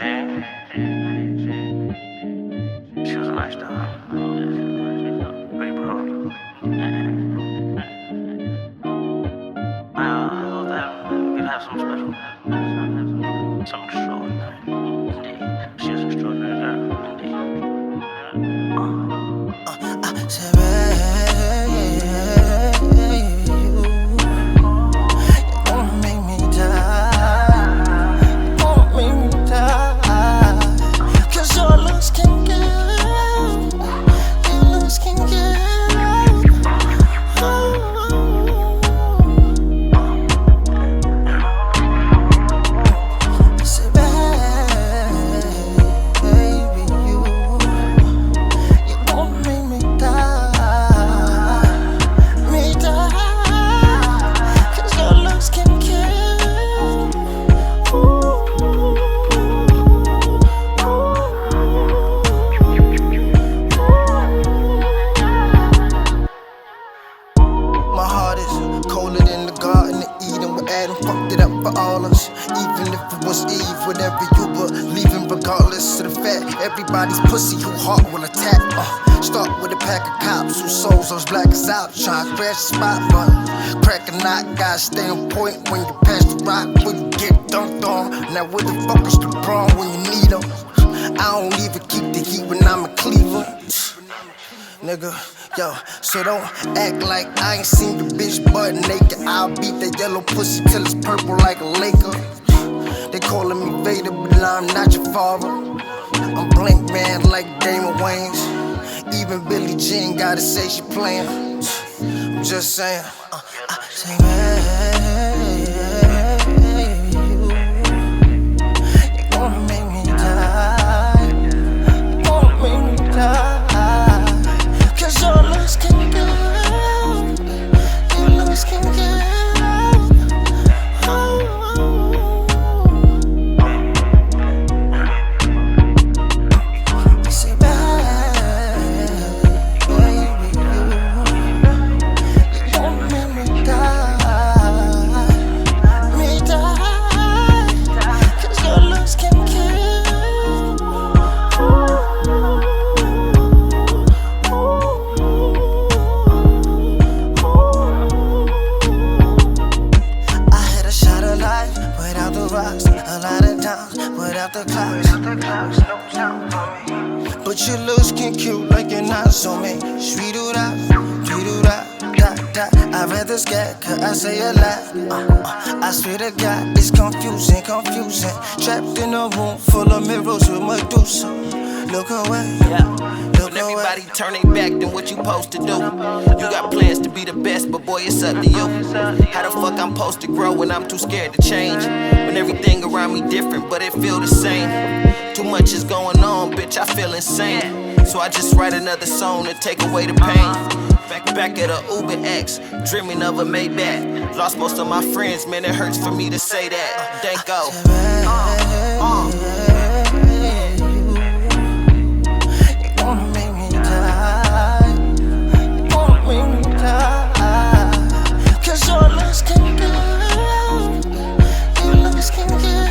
She was a nice dog. Pretty bro. I thought that we'd have some special. Some extraordinary. Indeed. She was an extraordinary girl. Indeed. I said, babe, you gonna make me die. You gonna make me die. 'Cause your looks can get, your looks can get. I said, baby, you gonna make me die. Me die. 'Cause your looks can kill. My heart is colder than the Garden of Eden where Adam fucked it up for all us. Even if it was Eve, whatever you believing, regardless of the fact, everybody's pussy who heart will attack. Start with a pack of cops whose souls are as black as out, trying to crash the spot, but crack a knot, gotta stay on point when you pass the rock, when you get dunked on. Now where the fuck is the brawn when you need them? I don't even keep the heat when I'm in Cleveland. Nigga, yo, so don't act like I ain't seen the bitch butt naked. I'll beat that yellow pussy till it's purple like a Laker. They calling me Vader, but I'm not your father. I'm blank man like Damon Wayans. Even Billie Jean gotta say she playing. I'm just saying. I say, babe, you gonna make me die. You gonna make me die. 'Cause your looks can get, your looks can get. I say, baby, you gonna make me die. Me die. 'Cause your looks can kill. Without the rocks, a lot of times, without the clouds, no time for me. But your looks can kill like you're not so me. Sweet do that, da. I'd rather scared, 'cause I say a lot. I swear to God, it's confusing. Trapped in a room full of mirrors with Medusa. Look away, When everybody turn their back, then what you supposed to do? You got plans to be the best, but boy, it's up to you. How the fuck I'm supposed to grow when I'm too scared to change? When everything around me different, but it feel the same. Too much is going on, bitch, I feel insane. So I just write another song to take away the pain. Back at a Uber X, dreaming of a Maybach. Lost most of my friends, man, it hurts for me to say that. Thank God. gonna make me die. You gonna make me die. 'Cause your looks can get, your looks can get.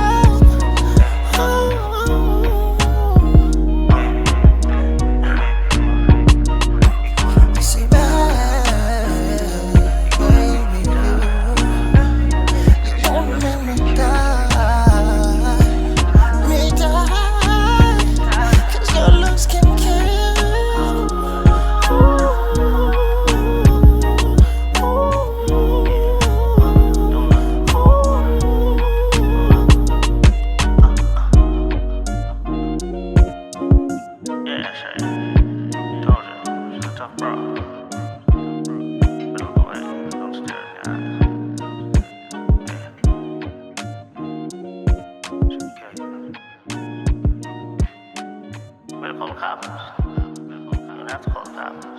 Say, baby, you gonna make me die. Me die. 'Cause your looks can kill. Yeah, shit. Told you, she's a tough bro. But look away, don't stare in the eyes. Yeah. She'll kill you. Better call the cops. You don't have to call the cops.